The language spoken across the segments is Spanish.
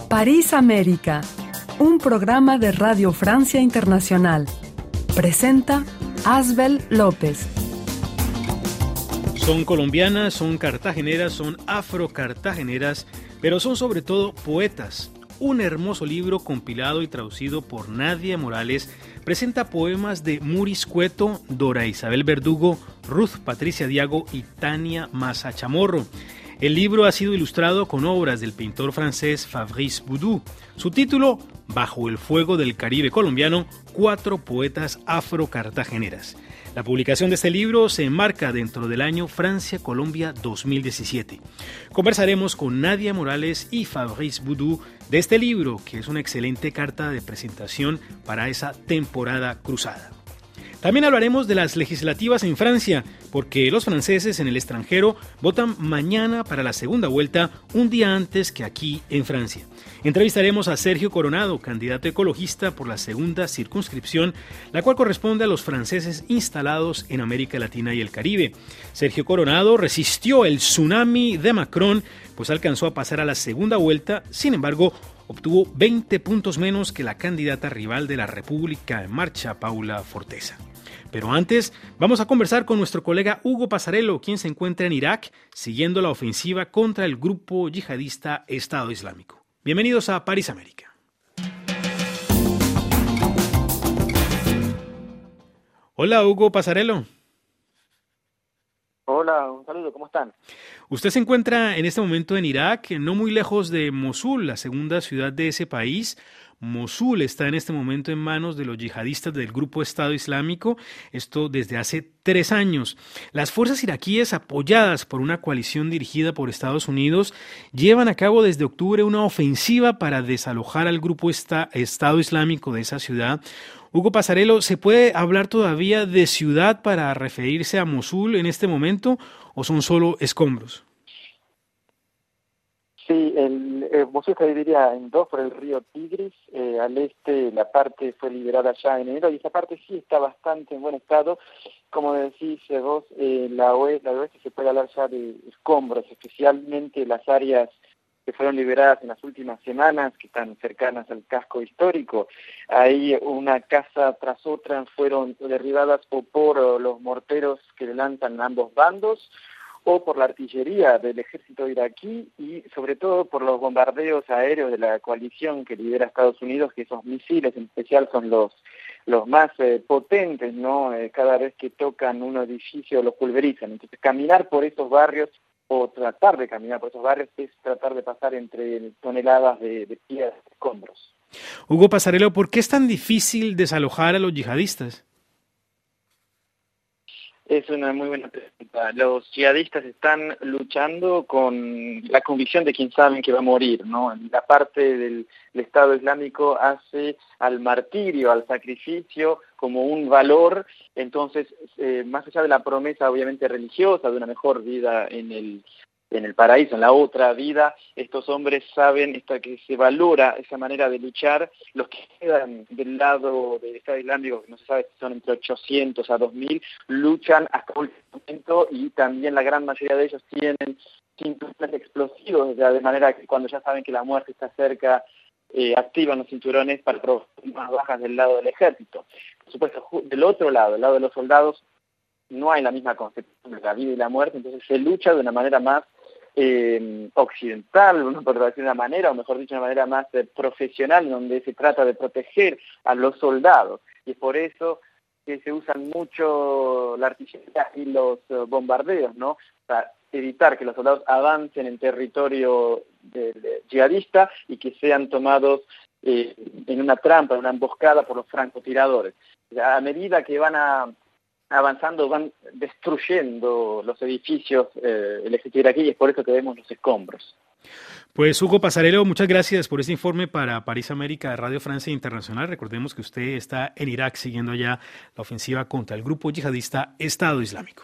París América, un programa de Radio Francia Internacional. Presenta Asbel López. Son colombianas, son cartageneras, son afrocartageneras, pero son sobre todo poetas. Un hermoso libro compilado y traducido por Nadia Morales presenta poemas de Muris Cueto, Dora Isabel Verdugo, Ruth Patricia Diago y Tania Massa Chamorro. El libro ha sido ilustrado con obras del pintor francés Fabrice Boudou. Su título, Bajo el fuego del Caribe colombiano, 4 poetas afrocartageneras. La publicación de este libro se enmarca dentro del año Francia-Colombia 2017. Conversaremos con Nadia Morales y Fabrice Boudou de este libro, que es una excelente carta de presentación para esa temporada cruzada. También hablaremos de las legislativas en Francia, porque los franceses en el extranjero votan mañana para la segunda vuelta, un día antes que aquí en Francia. Entrevistaremos a Sergio Coronado, candidato ecologista por la segunda circunscripción, la cual corresponde a los franceses instalados en América Latina y el Caribe. Sergio Coronado resistió el tsunami de Macron, pues alcanzó a pasar a la segunda vuelta, sin embargo, obtuvo 20 puntos menos que la candidata rival de la República en Marcha, Paula Forteza. Pero antes, vamos a conversar con nuestro colega Hugo Pasarello, quien se encuentra en Irak, siguiendo la ofensiva contra el grupo yihadista Estado Islámico. Bienvenidos a París América. Hola, Hugo Pasarello. Hola, un saludo, ¿cómo están? Usted se encuentra en este momento en Irak, no muy lejos de Mosul, la segunda ciudad de ese país. Mosul está en este momento en manos de los yihadistas del grupo Estado Islámico, esto desde hace 3 años. Las fuerzas iraquíes, apoyadas por una coalición dirigida por Estados Unidos, llevan a cabo desde octubre una ofensiva para desalojar al grupo Estado Islámico de esa ciudad. Hugo Pasarello, ¿se puede hablar todavía de ciudad para referirse a Mosul en este momento o son solo escombros? Sí, Mosul se dividiría en 2 por el río Tigris. Al este la parte fue liberada ya en enero y esa parte sí está bastante en buen estado. Como decís vos, la oeste se puede hablar ya de escombros, especialmente las áreas que fueron liberadas en las últimas semanas, que están cercanas al casco histórico. Ahí una casa tras otra fueron derribadas o por los morteros que le lanzan ambos bandos, o por la artillería del ejército iraquí y sobre todo por los bombardeos aéreos de la coalición que lidera Estados Unidos, que esos misiles en especial son los más potentes, ¿no? Cada vez que tocan un edificio los pulverizan. Entonces caminar por esos barrios o tratar de caminar por esos barrios es tratar de pasar entre toneladas de piedras, de escombros. Hugo Pasarello, ¿por qué es tan difícil desalojar a los yihadistas? Es una muy buena pregunta. Los yihadistas están luchando con la convicción de quien saben que va a morir, ¿no? La parte del Estado Islámico hace al martirio, al sacrificio como un valor. Entonces, más allá de la promesa obviamente religiosa de una mejor vida en el paraíso, en la otra vida, estos hombres saben que se valora esa manera de luchar. Los que quedan del lado del Estado Islámico, que no se sabe si son entre 800 a 2000, luchan hasta el último momento y también la gran mayoría de ellos tienen cinturones explosivos, de manera que cuando ya saben que la muerte está cerca, activan los cinturones para provocar más bajas del lado del ejército. Por supuesto, del otro lado, el lado de los soldados, no hay la misma concepción de la vida y la muerte, entonces se lucha de una manera más occidental, por decir de una manera, o mejor dicho, de una manera más profesional, donde se trata de proteger a los soldados. Y es por eso que se usan mucho la artillería y los bombardeos, ¿no? Para evitar que los soldados avancen en territorio yihadista y que sean tomados en una trampa, en una emboscada por los francotiradores. O sea, a medida que van avanzando, van destruyendo los edificios, el ejército iraquí, y es por eso que vemos los escombros. Pues Hugo Pasarello, muchas gracias por este informe para París América de Radio Francia Internacional. Recordemos que usted está en Irak siguiendo ya la ofensiva contra el grupo yihadista Estado Islámico.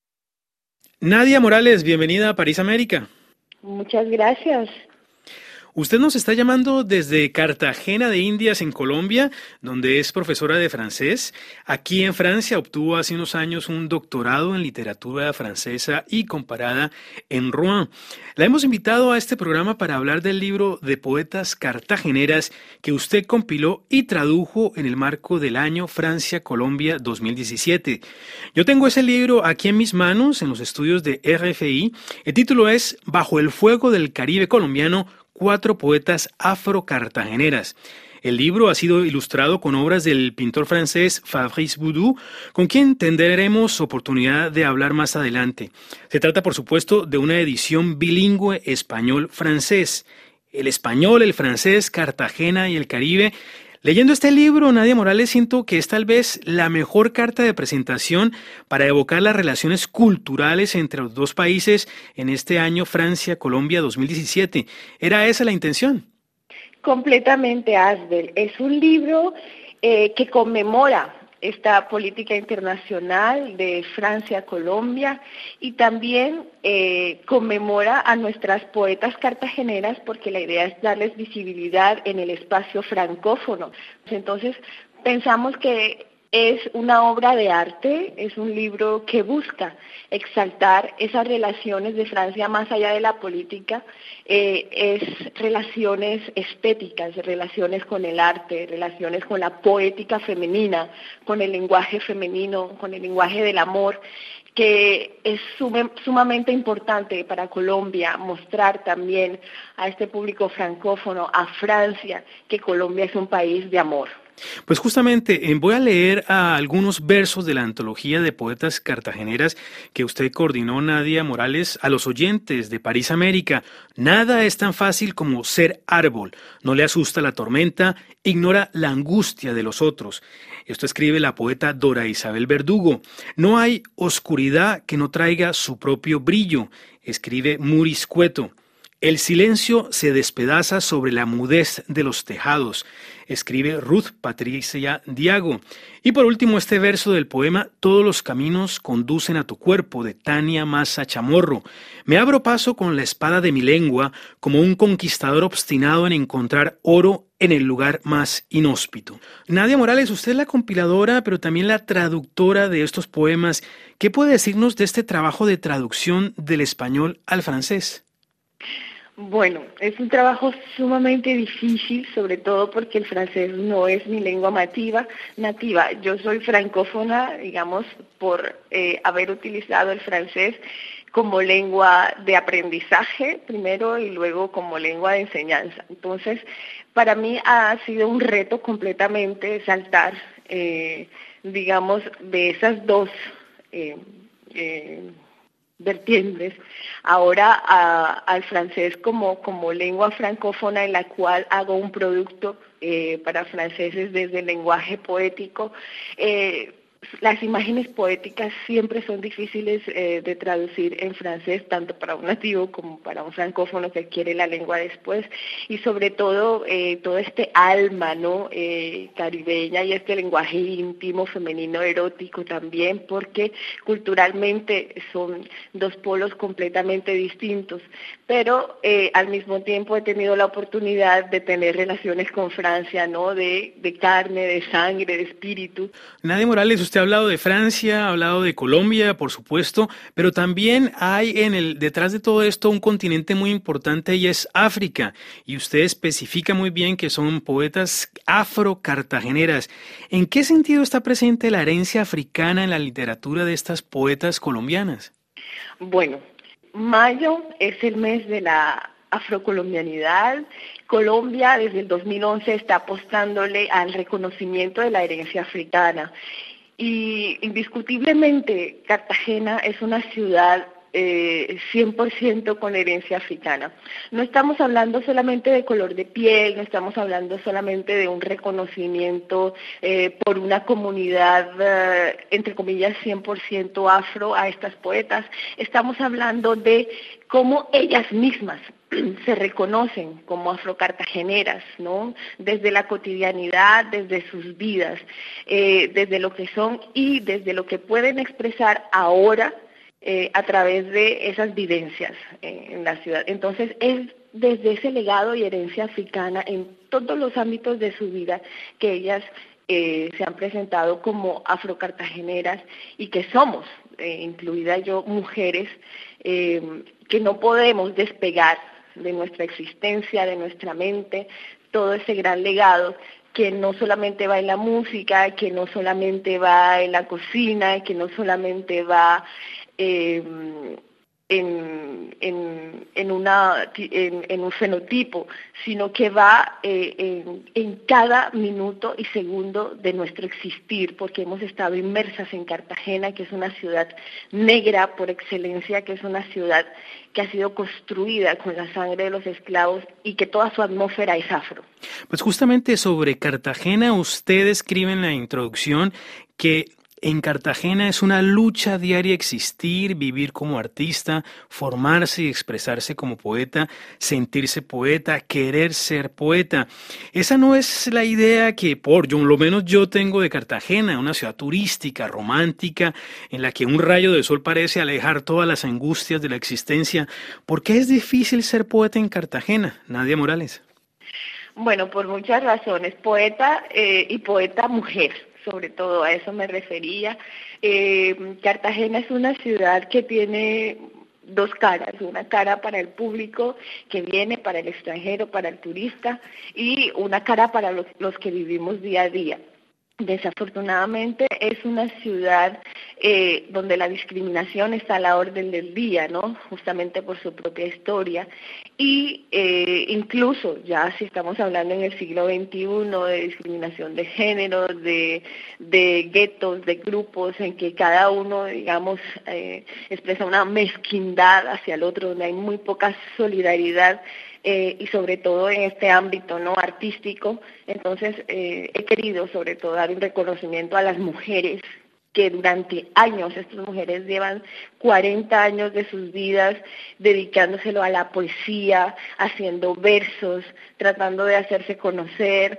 Nadia Morales, bienvenida a París América. Muchas gracias. Usted nos está llamando desde Cartagena de Indias, en Colombia, donde es profesora de francés. Aquí en Francia obtuvo hace unos años un doctorado en literatura francesa y comparada en Rouen. La hemos invitado a este programa para hablar del libro de poetas cartageneras que usted compiló y tradujo en el marco del año Francia-Colombia 2017. Yo tengo ese libro aquí en mis manos, en los estudios de RFI. El título es Bajo el fuego del Caribe colombiano, 4 poetas afro-cartageneras. El libro ha sido ilustrado con obras del pintor francés Fabrice Boudou, con quien tendremos oportunidad de hablar más adelante. Se trata, por supuesto, de una edición bilingüe español-francés. El español, el francés, Cartagena y el Caribe. Leyendo este libro, Nadia Morales, siento que es tal vez la mejor carta de presentación para evocar las relaciones culturales entre los dos países en este año Francia-Colombia 2017. ¿Era esa la intención? Completamente, Asbel. Es un libro que conmemora esta política internacional de Francia-Colombia y también conmemora a nuestras poetas cartageneras porque la idea es darles visibilidad en el espacio francófono. Entonces, pensamos que es una obra de arte, es un libro que busca exaltar esas relaciones de Francia más allá de la política, es relaciones estéticas, relaciones con el arte, relaciones con la poética femenina, con el lenguaje femenino, con el lenguaje del amor, que es sumamente importante para Colombia mostrar también a este público francófono, a Francia, que Colombia es un país de amor. Pues justamente voy a leer algunos versos de la antología de poetas cartageneras que usted coordinó, Nadia Morales, a los oyentes de París América. Nada es tan fácil como ser árbol. No le asusta la tormenta, ignora la angustia de los otros. Esto escribe la poeta Dora Isabel Verdugo. No hay oscuridad que no traiga su propio brillo, escribe Muris Cueto. El silencio se despedaza sobre la mudez de los tejados, escribe Ruth Patricia Diago. Y por último, este verso del poema Todos los caminos conducen a tu cuerpo, de Tania Maza Chamorro. Me abro paso con la espada de mi lengua, como un conquistador obstinado en encontrar oro en el lugar más inhóspito. Nadia Morales, usted es la compiladora, pero también la traductora de estos poemas. ¿Qué puede decirnos de este trabajo de traducción del español al francés? Bueno, es un trabajo sumamente difícil, sobre todo porque el francés no es mi lengua nativa. Yo soy francófona, digamos, por haber utilizado el francés como lengua de aprendizaje primero y luego como lengua de enseñanza. Entonces, para mí ha sido un reto completamente saltar, digamos, de esas dos vertientes ahora al francés como lengua francófona en la cual hago un producto para franceses desde el lenguaje poético. Las imágenes poéticas siempre son difíciles de traducir en francés, tanto para un nativo como para un francófono que adquiere la lengua después, y sobre todo todo este alma, ¿no? Caribeña y este lenguaje íntimo, femenino, erótico también, porque culturalmente son dos polos completamente distintos, pero al mismo tiempo he tenido la oportunidad de tener relaciones con Francia, ¿no? De carne, de sangre, de espíritu. Nadia Morales, usted ha hablado de Francia, ha hablado de Colombia, por supuesto, pero también hay detrás de todo esto un continente muy importante y es África. Y usted especifica muy bien que son poetas afro-cartageneras. ¿En qué sentido está presente la herencia africana en la literatura de estas poetas colombianas? Bueno, mayo es el mes de la afrocolombianidad. Colombia desde el 2011 está apostándole al reconocimiento de la herencia africana. Y indiscutiblemente Cartagena es una ciudad 100% con herencia africana. No estamos hablando solamente de color de piel, no estamos hablando solamente de un reconocimiento por una comunidad, entre comillas, 100% afro a estas poetas. Estamos hablando de cómo ellas mismas se reconocen como afrocartageneras, ¿no? Desde la cotidianidad, desde sus vidas, desde lo que son y desde lo que pueden expresar ahora a través de esas vivencias en la ciudad. Entonces es desde ese legado y herencia africana en todos los ámbitos de su vida que ellas se han presentado como afrocartageneras y que somos, incluida yo, mujeres que no podemos despegar de nuestra existencia, de nuestra mente, todo ese gran legado que no solamente va en la música, que no solamente va en la cocina, que no solamente va en un fenotipo, sino que va en cada minuto y segundo de nuestro existir, porque hemos estado inmersas en Cartagena, que es una ciudad negra por excelencia, que es una ciudad que ha sido construida con la sangre de los esclavos y que toda su atmósfera es afro. Pues justamente sobre Cartagena, usted escribe en la introducción que en Cartagena es una lucha diaria existir, vivir como artista, formarse y expresarse como poeta, sentirse poeta, querer ser poeta. Esa no es la idea que por lo menos yo tengo de Cartagena, una ciudad turística, romántica, en la que un rayo de sol parece alejar todas las angustias de la existencia. ¿Por qué es difícil ser poeta en Cartagena, Nadia Morales? Bueno, por muchas razones. Poeta y poeta mujer. Sobre todo a eso me refería. Cartagena es una ciudad que tiene dos caras, una cara para el público que viene, para el extranjero, para el turista, y una cara para los que vivimos día a día. Desafortunadamente es una ciudad donde la discriminación está a la orden del día, ¿no? Justamente por su propia historia. Y incluso ya si estamos hablando en el siglo XXI de discriminación de género, de guetos, de grupos en que cada uno, digamos, expresa una mezquindad hacia el otro, donde hay muy poca solidaridad, y sobre todo en este ámbito no artístico. Entonces he querido sobre todo dar un reconocimiento a las mujeres que durante años, estas mujeres llevan 40 años de sus vidas dedicándoselo a la poesía, haciendo versos, tratando de hacerse conocer,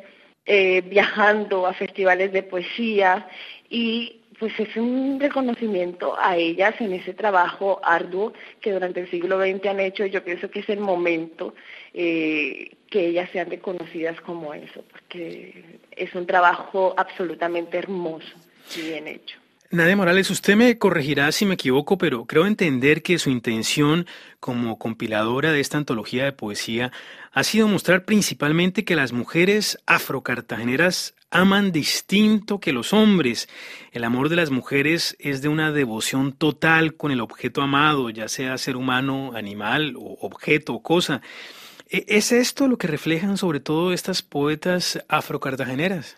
viajando a festivales de poesía, y pues es un reconocimiento a ellas en ese trabajo arduo que durante el siglo XX han hecho. Yo pienso que es el momento que ellas sean reconocidas como eso, porque es un trabajo absolutamente hermoso y bien hecho. Nadia Morales, usted me corregirá si me equivoco, pero creo entender que su intención como compiladora de esta antología de poesía ha sido mostrar principalmente que las mujeres afrocartageneras aman distinto que los hombres. El amor de las mujeres es de una devoción total con el objeto amado, ya sea ser humano, animal, o objeto o cosa. ¿Es esto lo que reflejan sobre todo estas poetas afrocartageneras?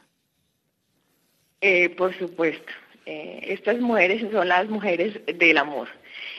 Por supuesto. Estas mujeres son las mujeres del amor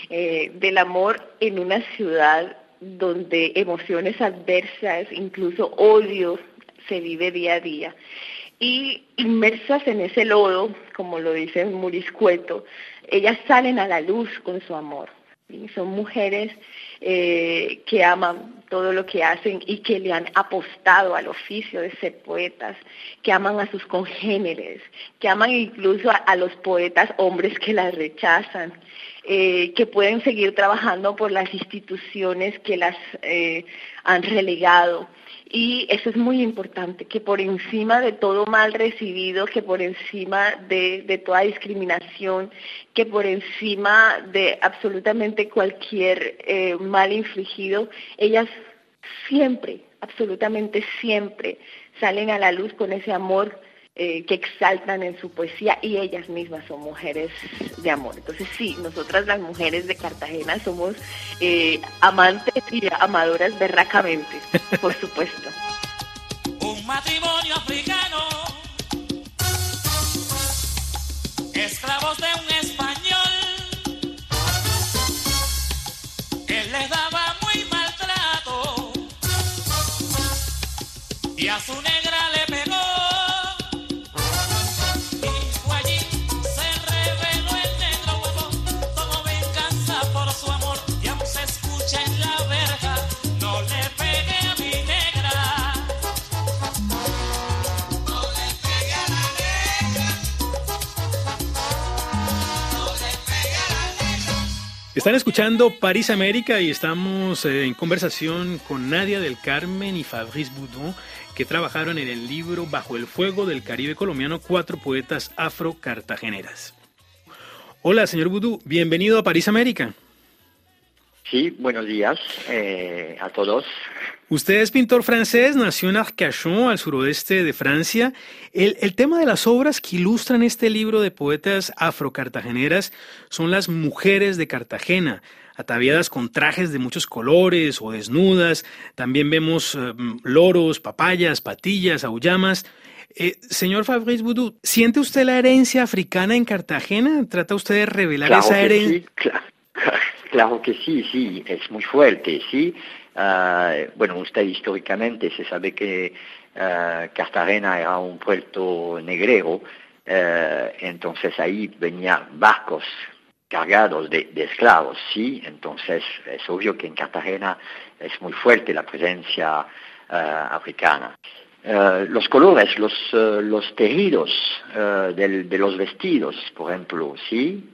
en una ciudad donde emociones adversas, incluso odio, se vive día a día. Y inmersas en ese lodo, como lo dice Muris Cueto, ellas salen a la luz con su amor. ¿Sí? Son mujeres que aman todo lo que hacen y que le han apostado al oficio de ser poetas, que aman a sus congéneres, que aman incluso a los poetas hombres que las rechazan, que pueden seguir trabajando por las instituciones que las han relegado. Y eso es muy importante, que por encima de todo mal recibido, que por encima de toda discriminación, que por encima de absolutamente cualquier mal infligido, ellas siempre, absolutamente siempre, salen a la luz con ese amor que exaltan en su poesía, y ellas mismas son mujeres de amor. Entonces sí, nosotras las mujeres de Cartagena somos amantes y amadoras berracamente, por supuesto. Un matrimonio africano, esclavos de un español, él les daba muy maltrato y a su negra le pegó. Están escuchando París América y estamos en conversación con Nadia del Carmen y Fabrice Boudou, que trabajaron en el libro Bajo el fuego del Caribe colombiano, 4 poetas afro-cartageneras. Hola, señor Boudou, bienvenido a París América. Sí, buenos días a todos. Usted es pintor francés, nació en Arcachon, al suroeste de Francia. El tema de las obras que ilustran este libro de poetas afro-cartageneras son las mujeres de Cartagena, ataviadas con trajes de muchos colores o desnudas. También vemos loros, papayas, patillas, auyamas. Señor Fabrice Boudou, ¿siente usted la herencia africana en Cartagena? ¿Trata usted de revelar esa herencia? Sí, claro que sí, es muy fuerte, sí. Bueno, usted históricamente se sabe que Cartagena era un puerto negrero, entonces ahí venían barcos cargados de esclavos, sí. Entonces es obvio que en Cartagena es muy fuerte la presencia africana. Los colores, los tejidos de los vestidos, por ejemplo, sí.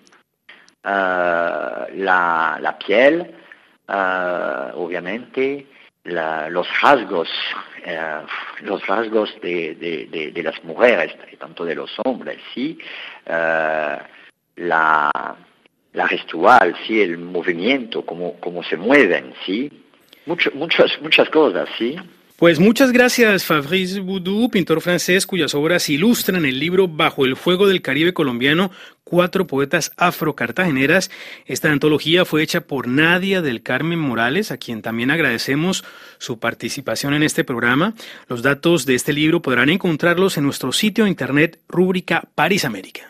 La piel, obviamente, los rasgos de las mujeres, tanto de los hombres, sí. La gestual, sí, el movimiento, cómo se mueven, sí. Muchas cosas, sí. Pues muchas gracias, Fabrice Boudou, pintor francés cuyas obras ilustran el libro Bajo el fuego del Caribe colombiano, 4 poetas afro-cartageneras. Esta antología fue hecha por Nadia del Carmen Morales, a quien también agradecemos su participación en este programa. Los datos de este libro podrán encontrarlos en nuestro sitio de internet, rúbrica París América.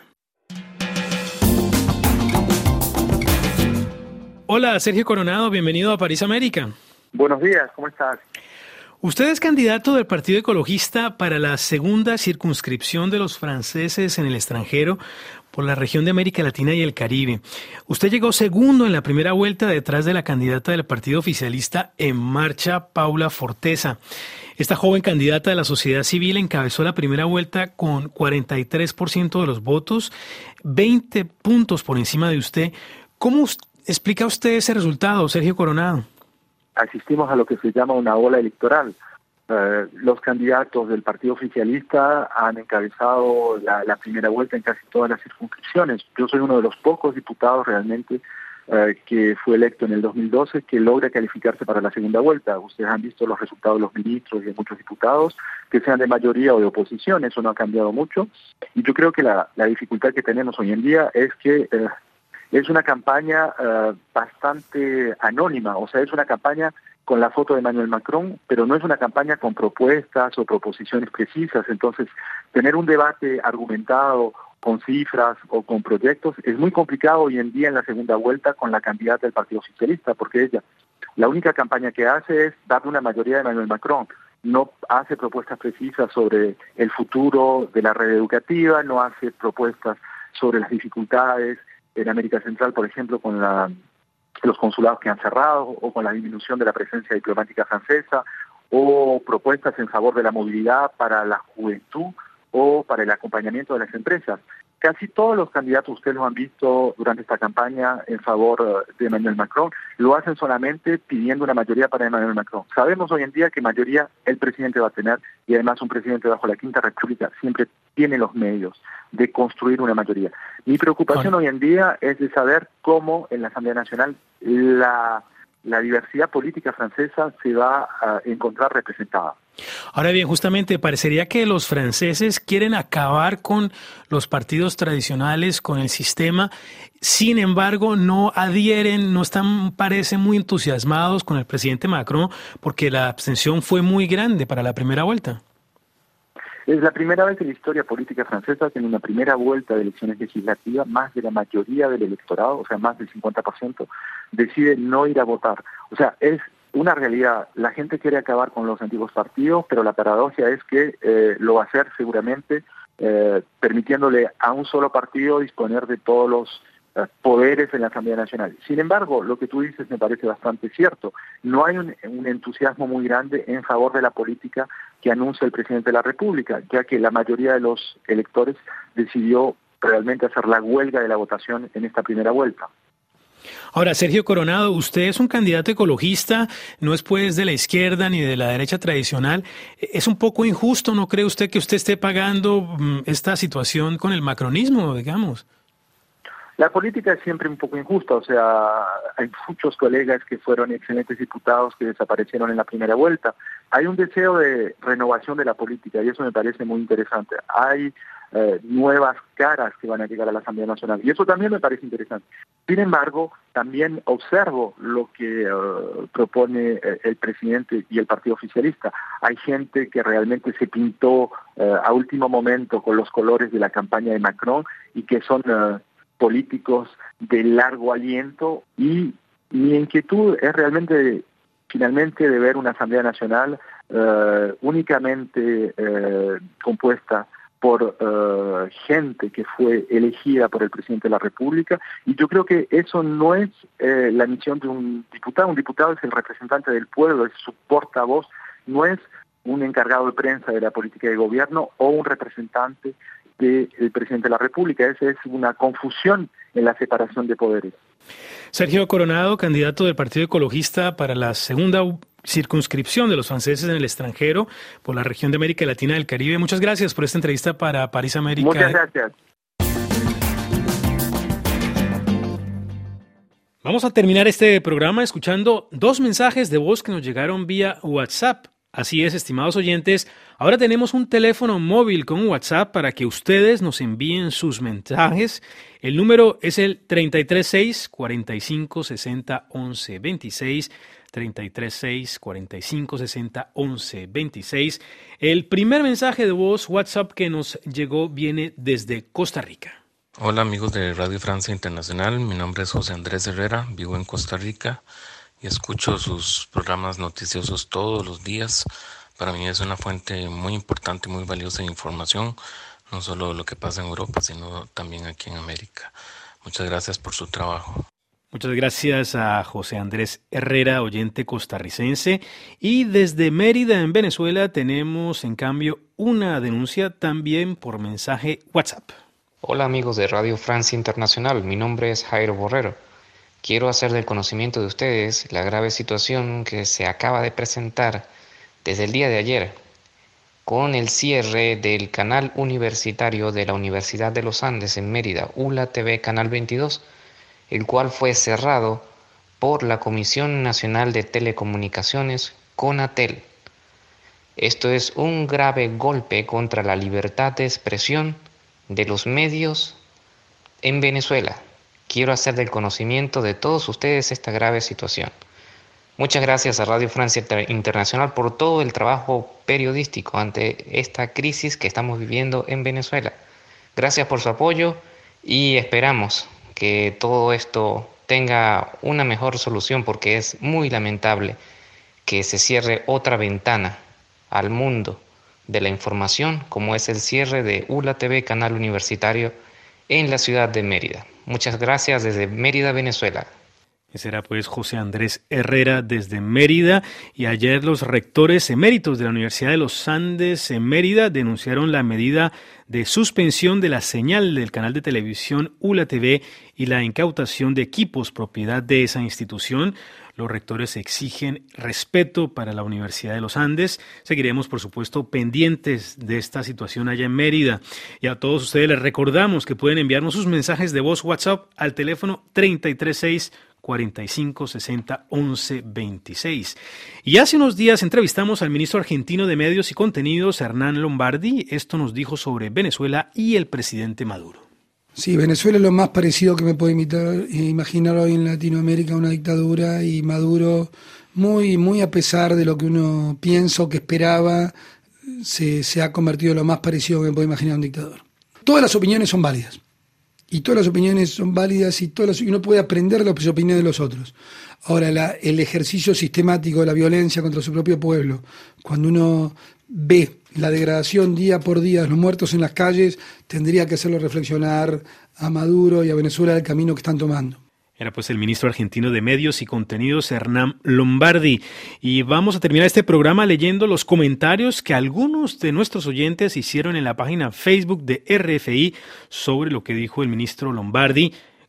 Hola, Sergio Coronado, bienvenido a París América. Buenos días, ¿cómo estás? Usted es candidato del Partido Ecologista para la segunda circunscripción de los franceses en el extranjero por la región de América Latina y el Caribe. Usted llegó segundo en la primera vuelta detrás de la candidata del partido oficialista En Marcha, Paula Forteza. Esta joven candidata de la sociedad civil encabezó la primera vuelta con 43% de los votos, 20 puntos por encima de usted. ¿Cómo explica usted ese resultado, Sergio Coronado? Asistimos a lo que se llama una ola electoral. Los candidatos del partido oficialista han encabezado la primera vuelta en casi todas las circunscripciones. Yo soy uno de los pocos diputados realmente que fue electo en el 2012 que logra calificarse para la segunda vuelta. Ustedes han visto los resultados de los ministros y de muchos diputados, que sean de mayoría o de oposición, eso no ha cambiado mucho. Y yo creo que la dificultad que tenemos hoy en día es que es una campaña bastante anónima, o sea, es una campaña con la foto de Emmanuel Macron, pero no es una campaña con propuestas o proposiciones precisas. Entonces, tener un debate argumentado con cifras o con proyectos es muy complicado hoy en día en la segunda vuelta con la candidata del Partido Socialista, porque ella, la única campaña que hace es darle una mayoría a Emmanuel Macron. No hace propuestas precisas sobre el futuro de la red educativa, no hace propuestas sobre las dificultades en América Central, por ejemplo, con los consulados que han cerrado, o con la disminución de la presencia diplomática francesa, o propuestas en favor de la movilidad para la juventud o para el acompañamiento de las empresas. Casi todos los candidatos, ustedes lo han visto durante esta campaña en favor de Emmanuel Macron, lo hacen solamente pidiendo una mayoría para Emmanuel Macron. Sabemos hoy en día que mayoría el presidente va a tener, y además un presidente bajo la Quinta República siempre tiene los medios de construir una mayoría. Mi preocupación hoy en día es de saber cómo en la Asamblea Nacional la diversidad política francesa se va a encontrar representada. Ahora bien, justamente parecería que los franceses quieren acabar con los partidos tradicionales, con el sistema. Sin embargo, no adhieren, no están, parecen muy entusiasmados con el presidente Macron porque la abstención fue muy grande para la primera vuelta. Es la primera vez en la historia política francesa que en una primera vuelta de elecciones legislativas más de la mayoría del electorado, o sea, más del 50%, decide no ir a votar. O sea, es una realidad. La gente quiere acabar con los antiguos partidos, pero la paradoja es que lo va a hacer seguramente permitiéndole a un solo partido disponer de todos los poderes en la Asamblea Nacional. Sin embargo, lo que tú dices me parece bastante cierto. No hay un entusiasmo muy grande en favor de la política que anuncia el presidente de la República, ya que la mayoría de los electores decidió realmente hacer la huelga de la votación en esta primera vuelta. Ahora, Sergio Coronado, usted es un candidato ecologista, no es pues de la izquierda ni de la derecha tradicional. Es un poco injusto, ¿no cree usted que usted esté pagando esta situación con el macronismo, digamos? La política es siempre un poco injusta, o sea, hay muchos colegas que fueron excelentes diputados que desaparecieron en la primera vuelta. Hay un deseo de renovación de la política y eso me parece muy interesante. Hay nuevas caras que van a llegar a la Asamblea Nacional y eso también me parece interesante. Sin embargo, también observo lo que propone el presidente y el partido oficialista. Hay gente que realmente se pintó a último momento con los colores de la campaña de Macron y que son políticos de largo aliento, y mi inquietud es realmente finalmente de ver una Asamblea Nacional únicamente compuesta por gente que fue elegida por el presidente de la República, y yo creo que eso no es la misión de un diputado. Un diputado es el representante del pueblo, es su portavoz, no es un encargado de prensa de la política de gobierno o un representante del presidente de la República. Esa es una confusión en la separación de poderes. Sergio Coronado, candidato del Partido Ecologista para la segunda circunscripción de los franceses en el extranjero por la región de América Latina y del Caribe. Muchas gracias por esta entrevista para París América. Muchas gracias. Vamos a terminar este programa escuchando 2 mensajes de voz que nos llegaron vía WhatsApp. Así es, estimados oyentes, ahora tenemos un teléfono móvil con WhatsApp para que ustedes nos envíen sus mensajes. El número es el 336 45 60 11 26, 336 45 60 11 26. El primer mensaje de voz WhatsApp que nos llegó viene desde Costa Rica. Hola amigos de Radio Francia Internacional, mi nombre es José Andrés Herrera, vivo en Costa Rica y escucho sus programas noticiosos todos los días. Para mí es una fuente muy importante, muy valiosa de información, no solo de lo que pasa en Europa, sino también aquí en América. Muchas gracias por su trabajo. Muchas gracias a José Andrés Herrera, oyente costarricense. Y desde Mérida, en Venezuela, tenemos en cambio una denuncia también por mensaje WhatsApp. Hola amigos de Radio Francia Internacional, mi nombre es Jairo Borrero. Quiero hacer del conocimiento de ustedes la grave situación que se acaba de presentar desde el día de ayer con el cierre del canal universitario de la Universidad de los Andes en Mérida, ULA TV Canal 22, el cual fue cerrado por la Comisión Nacional de Telecomunicaciones, CONATEL. Esto es un grave golpe contra la libertad de expresión de los medios en Venezuela. Quiero hacer del conocimiento de todos ustedes esta grave situación. Muchas gracias a Radio Francia Internacional por todo el trabajo periodístico ante esta crisis que estamos viviendo en Venezuela. Gracias por su apoyo y esperamos que todo esto tenga una mejor solución, porque es muy lamentable que se cierre otra ventana al mundo de la información, como es el cierre de ULA TV Canal Universitario en la ciudad de Mérida. Muchas gracias desde Mérida, Venezuela. Ese era pues José Andrés Herrera desde Mérida, y ayer los rectores eméritos de la Universidad de los Andes en Mérida denunciaron la medida de suspensión de la señal del canal de televisión ULA TV y la incautación de equipos propiedad de esa institución. Los rectores exigen respeto para la Universidad de los Andes. Seguiremos, por supuesto, pendientes de esta situación allá en Mérida. Y a todos ustedes les recordamos que pueden enviarnos sus mensajes de voz WhatsApp al teléfono 336 45 60 11 26. Y hace unos días entrevistamos al ministro argentino de Medios y Contenidos, Hernán Lombardi. Esto nos dijo sobre Venezuela y el presidente Maduro. Sí, Venezuela es lo más parecido que me puedo imaginar hoy en Latinoamérica, una dictadura, y Maduro, muy a pesar de lo que uno piensa o que esperaba, se ha convertido en lo más parecido que me puedo imaginar un dictador. Todas las opiniones son válidas. Y todas las opiniones son válidas y uno puede aprender de las opiniones de los otros. Ahora, el ejercicio sistemático de la violencia contra su propio pueblo, cuando uno ve la degradación día por día de los muertos en las calles, tendría que hacerlo reflexionar a Maduro y a Venezuela del camino que están tomando. Era pues el ministro argentino de Medios y Contenidos, Hernán Lombardi. Y vamos a terminar este programa leyendo los comentarios que algunos de nuestros oyentes hicieron en la página Facebook de RFI sobre lo que dijo el ministro Lombardi.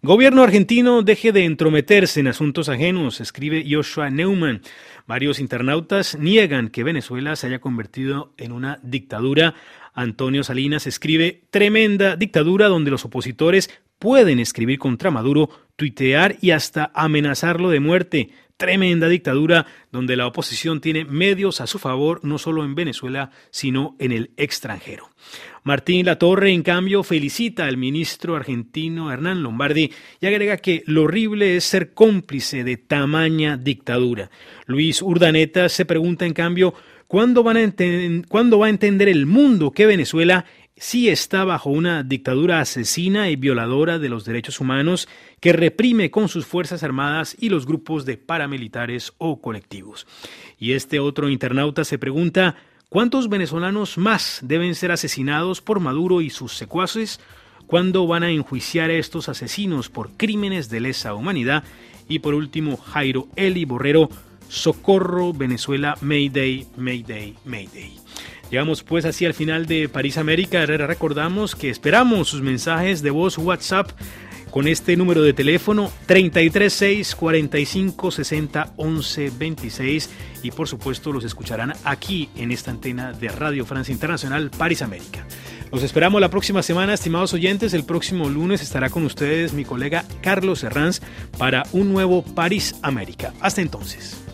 Gobierno argentino deje de entrometerse en asuntos ajenos, escribe Joshua Neumann. Varios internautas niegan que Venezuela se haya convertido en una dictadura. Antonio Salinas escribe: tremenda dictadura donde los opositores pueden escribir contra Maduro, tuitear y hasta amenazarlo de muerte. Tremenda dictadura donde la oposición tiene medios a su favor, no solo en Venezuela, sino en el extranjero. Martín Latorre, en cambio, felicita al ministro argentino Hernán Lombardi y agrega que lo horrible es ser cómplice de tamaña dictadura. Luis Urdaneta se pregunta, en cambio, ¿cuándo va a entender el mundo que Venezuela sí está bajo una dictadura asesina y violadora de los derechos humanos que reprime con sus fuerzas armadas y los grupos de paramilitares o colectivos? Y este otro internauta se pregunta: ¿cuántos venezolanos más deben ser asesinados por Maduro y sus secuaces? ¿Cuándo van a enjuiciar a estos asesinos por crímenes de lesa humanidad? Y por último, Jairo Eli Borrero: socorro Venezuela, Mayday, Mayday, Mayday. Llegamos pues así al final de París América. Recordamos que esperamos sus mensajes de voz WhatsApp con este número de teléfono 336 45 60 11 26 y por supuesto los escucharán aquí en esta antena de Radio Francia Internacional París América. Los esperamos la próxima semana, estimados oyentes. El próximo lunes estará con ustedes mi colega Carlos Herranz para un nuevo París América. Hasta entonces.